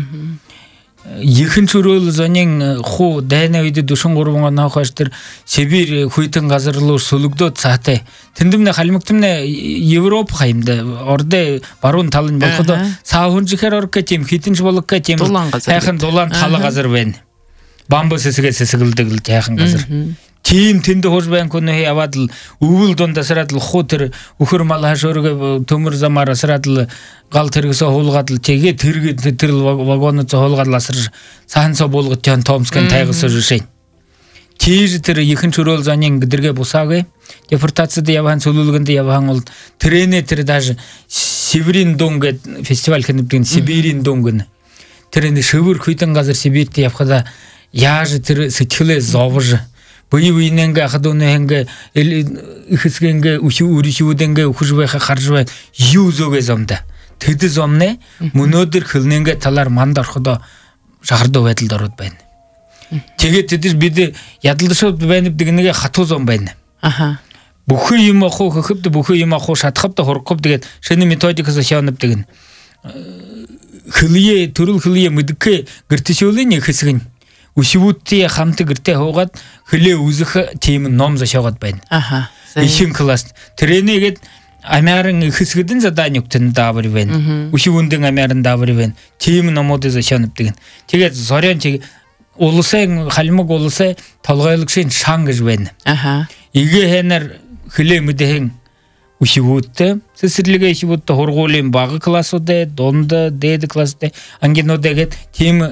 Ихэнх чөрөөл зонин хуу дайна үед дүшин гурван оноо хаш тэр Сибирь хүйтэн газар руу сүлэгдөө цаатай тэндэмнэ халмигтэмнэ Европ хаймда ордэ баруун талын болоход цаа хүнжихэр орк тийм хитэнж болок тийм хайхан дулаан тал газар байна бамбус сэсгээс сэсгэлдэг л хайхан газар тийм тэнд хурж байна күнээ яваад л өвөл дундасраад л хуу тэр өхөр мал хашөргө төмөр замаар асраад л гал тэргсө хуулгаад л тэгээ тэрэг тэр вагонод хуулгаад л асар саанцо болгож тань томскэн тайгсэр шин тийж тэр ихэнх чөрөөл занин гэдэргэ бусаагэ депортацид яваан цөлүүлгэнд яваан бол трэнэ тэр даже Сибирийн дун гэд фестиваль хэнэвдэн Сибирийн дун гэн тэрний шивэр хүйтэн газар Сибирьт явхада яаж тэр сэтгэлээ зовж Буйвинэнгэ хадунэнгэ ихсгэнгэ үхүү үришүүдэнгэ үхж байха харж бай юу зөгээ зомда тэд зомнэ мөнөөдөр хөлнэнгэ талаар манд ороход шахардуу байдалд ороод байна. Тэгээд тэд бид ядалшууд байна гэдэг нэгэ хатуу зом байна. Аха. Бүхэн юм ахуу хөхөвд бүхэн юм ахуу шатхавд хурхав тэгээд шинэ методикээс шаанавдаг нь хөлие төрөл хөлие мэдгэ гэртшүүлэн хэсгэн Үшивүүдтэй хамт гэртээ хуугаад хөлөө үзэх тийм ном зашаагаад байна. Аха. Ихэнх класс. Тэрнийгэд амяран хэсгэдэн задаа нүгтэн даавар байна. Үшивүндэн амяран даавар байна. Тийм номууд зашаанавдаг. Тэгээд сорён чиг улсын халмаг улсын толгойлогчийн шан гэж байна. Аха. Игэ хэнэр хөлөө мэдхэн үшивүүдтэй сэсэрлэгээ ишивүүдтэй хургуулын бага классуудэ дунд дээд класстэй ангинуудгээд тийм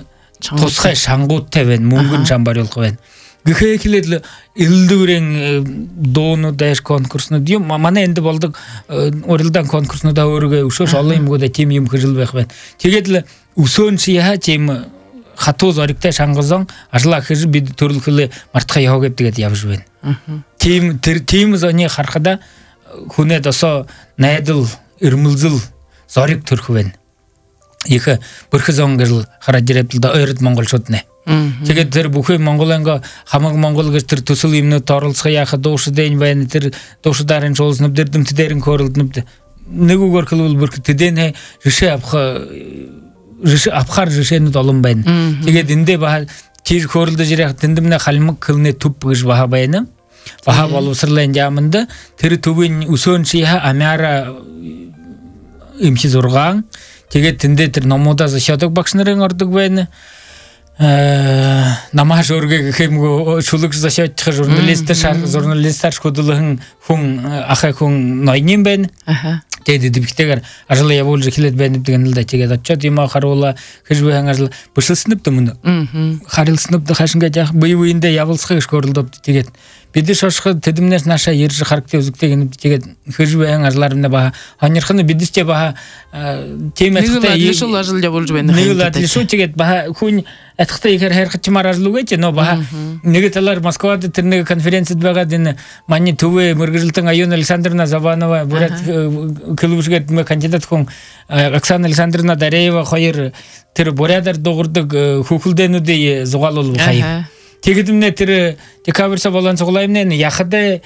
тосхай шаңгут тебен мөнгөн шамбар олгывен гыхекилел илдүрең доону даш конкурсну дию мана энди болдук орилдан конкурсну да өргө ушош алайм года тем юм кыжылбекбен тегедил усön шия тем хатуу зорикте шаңгызоң ажла хыжы бид төрүлкүле мартка ягып дегет ябжбен тем тем зоне харкада хуне досо найдыл ирмылзыл зорик түркүбен екі бүрхізон гыл хараджирептилда ойрыт монголшотне Теге тер бүхөй монголанга хамаг монгол гыстыр тусул имне тарылсга яхы доушы дейн бәйни тер доушы дарын жолсынып дердим тидерин көрілдініпті. Негу көркілі ол бүркі тиден жышы апха жышы апхар жышені долым бәйни. Теге динде баха тир көрілді жирек діндімне халмық кылны туп бұғыш баха бәйни. Баха болу сырлайын жамынды тері түбін үсөн шиха амяра имшіз ұрған. Теге тінде тір номода зашадық бақшынырын ордық бәйни. Намаш өрге кемго чулук зашатчы журналисттер журналисттер шкодулыгын хүн ахай хүн найнин бен деди дибиктегер ажылы я болжы келет бен дегенде теге датча дима харула хижбен ажыл бышылсыныпты муну харылсыныпты хашынга жак быйбыйында ябылсыга көрүлдөп тегет биди шошкы тедимнес наша ержи характе үзүктеген тегет хижбен ажларында ба анырхыны бидисте ба темекте ешол ажыл я болжу бен негла лишу тегет ба хүн Этхта егер хер хачмар ажлугете, но баха негеталар Москвада тирнеге конференция бага дин мани туве мыргыжылтың Айон Александровна Забанова бурат кылыбышга ме кандидат хүн Оксана Александровна Дареева хойер тир бурядар догурдук хукулденуде зугал болуп хайып. Тегидимне тир декабрьса болан сугулаймын яхыда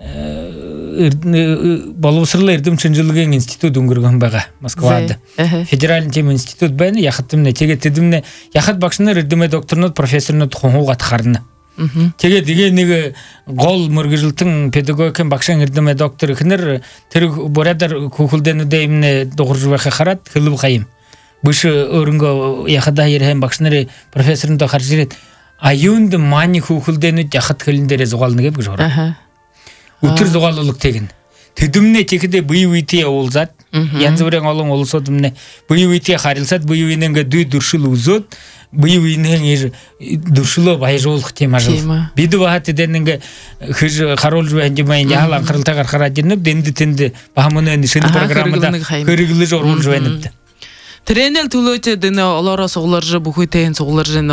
Балусырлы эрдим чынжылыгын институт үңгүргөн бага Москвада. Федеральный тем институт бен яхаттымне теге тедимне яхат бакшыныр эрдиме докторнут профессорнут хонуга атхарны. Теге дегенеге гол мыргыжылтың педагогикин бакшын эрдиме доктор кинер тер борадар кукулденуде эмне догуржубака харат кылып кайым. Бышы өрүнгө яхада ерем бакшыныр профессорун да харжирет. Аюнды мани кукулдену яхат кылындере зугалны кеп жора. Утыр зугалылык теген. Тедимне текиде быйвите олзат. Янзыбырен олың олсодымне быйвите харилсат быйвиненге ды дуршыл узот. Быйвинен дуршылы байжолық тема жыл. Биді бағаты денненге хыж харол жуэнде майын яхал анқырылта қарқара деніп, денді тенді бағамыны шыны программада көрігілі жорғыл жуэніпті. Тренел тулөте дыны олара соғыларжы бұхой тейін соғыларжы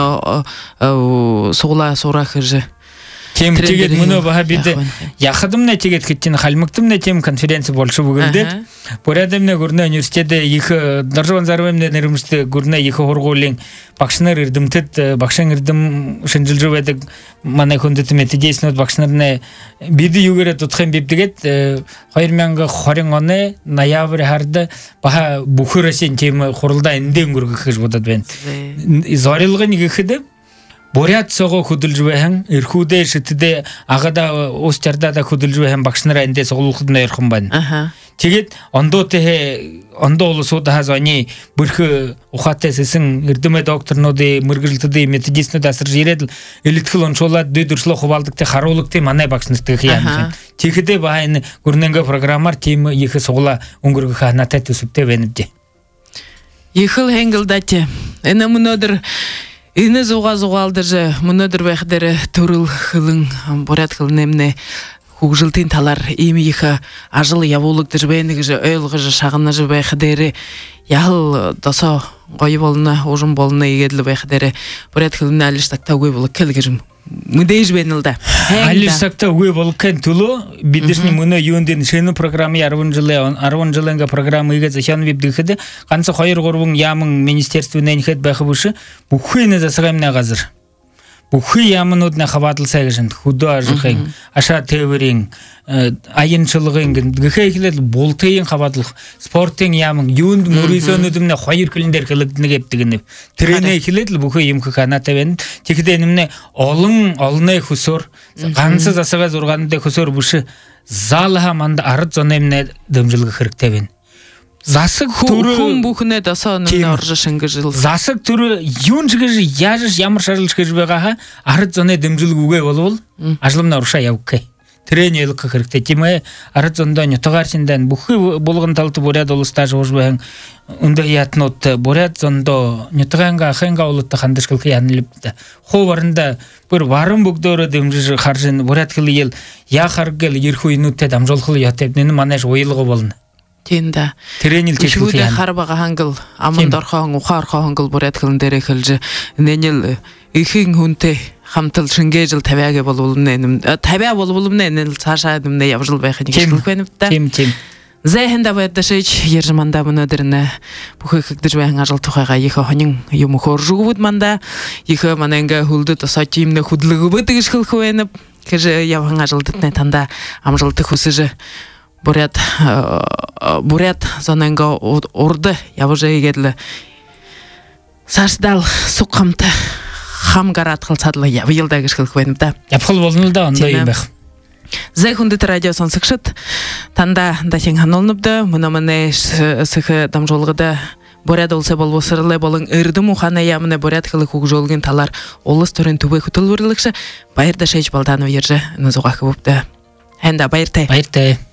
соғыла сора хыжы. Тем тегет муну баха биде яхадымна тегет кетчен халмыктымна тем конференция болшу бүгүлдө. Порадымна гурна университетте екі Даржан Зарвемне нермисте гурна екі хорголин бакшыныр ирдимтет бакшын ирдим шынжылжыбедик мана кондет методейснот бакшынырны биди югере тутхан бибдигет хайрманга хорыңаны ноябрь харда баха бухурасен тем хорулда энден гургы хыж бодат бен. Зарылгын гыхыды Борят сого худулжуэхэн, ирхуде шитиде агада остярда да худулжуэхэн бакшнара энде соголухудна ирхумбан. Тегет ондо техе ондо олусу да хазани бүрхі ухатте сесін ирдиме докторноде мыргыжылтыде методистно да сыржиредл элитхил оншолат дөйдуршло хубалдыкте харолыкте манай бакшнырты хиянын. Тегеде бахайны гурненга программар темы ехы соғыла унгургы ханатат үсіпте веніпте. Ехыл хенгілдате. Эна мұнодыр Ины зуға-зуғалдыржы, мұнадыр бәқдері түріл қылың, борят қылын емне хугжилтин талар ими иха ажыл явулыктыр бәйнігіжі, өйлғыжы, шағыныжы бәқдері, яғыл досо ғойы болына, ожын болына егедлі бәқдері, борят қылын әліштақта өй болы кәлгірім. Мүдейж бәйнілді. Әліштақта өй болы кән тұлы, бидішні мұны юнден шыны программы арвын жылы, арвын жылынға программы егет зашан вебдігіді, қансы қойыр ғорбың ямың министерствінен хет бәқі бұшы, бұқыйны засығамна қазір. Бұқый ямын өтіне қабатылса кешін, худу ажықың, аша тәуірің, айыншылығың, гіхай келеді болтайын қабатылық, спорттың ямың, юнд мұрысын өтіміне қойыр кіліндер кіліктіні кептігініп. Трене келеді бұқый емкі қанат әбен, текіденімне олың, олынай құсор, қансыз асыға зорғанында құсор бұшы, залыға манда арыт зонеміне дымжылғы қырықтабен. Засык туры хум бухне да сонны оржышын гыжыл. Засык туры юнжгыжы яжыш ямар шарылш гыжбега арыт зоне дымжылгуге болол. Ажлымна урша явкай. тренерлік кірікті. Темі арат зондан ұтығарсындан бұқы болғын талты боряд олыста жоғызбайын үнді ятын отты боряд зондо нүтіғанға ақынға олытты қандышқыл қиянылыпты. Хо барында бір варым бұқдоры демжі қаржын боряд қылы ел я қаргел ерху инутте дамжол қылы ятып нені манаш ойылығы болын. Тенда. Тренер тешкіл қиян. Шуды қарбаға хангыл, амындар қағын, ұқар қағыңғыл боряд қылын дәрі қылжы. Ненел үйхің хүнте хамтыл шынге жыл табяге болуылым табя болуылым ненел саша әдімде ябжыл байқын ешкіл көніпті. Тем, тем. Зәйхінда бәддішіч, ержіманда мұны өдіріні бұқы күкті жбайын ажыл тұқайға егі ғанын юмы қор жұғы бұдманда, егі манайынға хүлді тұса түйімді құдлығы бұды үшкіл көйініп, кәжі явың ажылдытны танда амжылты құсыжы бұрят, бұрят зонайынға орды явыжы егерлі сашдал сұққамты хам гарат қылсадылы явы елдегі үшкіл көйініпті. Япқыл болынылда онда ембәқ. Зай хүндіт радио сон сықшыт, танда датен хан олыныпды, мұна мұны сықы дамжолғыда боряд олсы болу сырылы болың үрді мұхана ямыны боряд қылы көк жолғын талар олыс түрін түбі күтіл вырылықшы, байырда шейч балдану ержі нұзуға көбіпті. Әнда байыртай. Байыртай.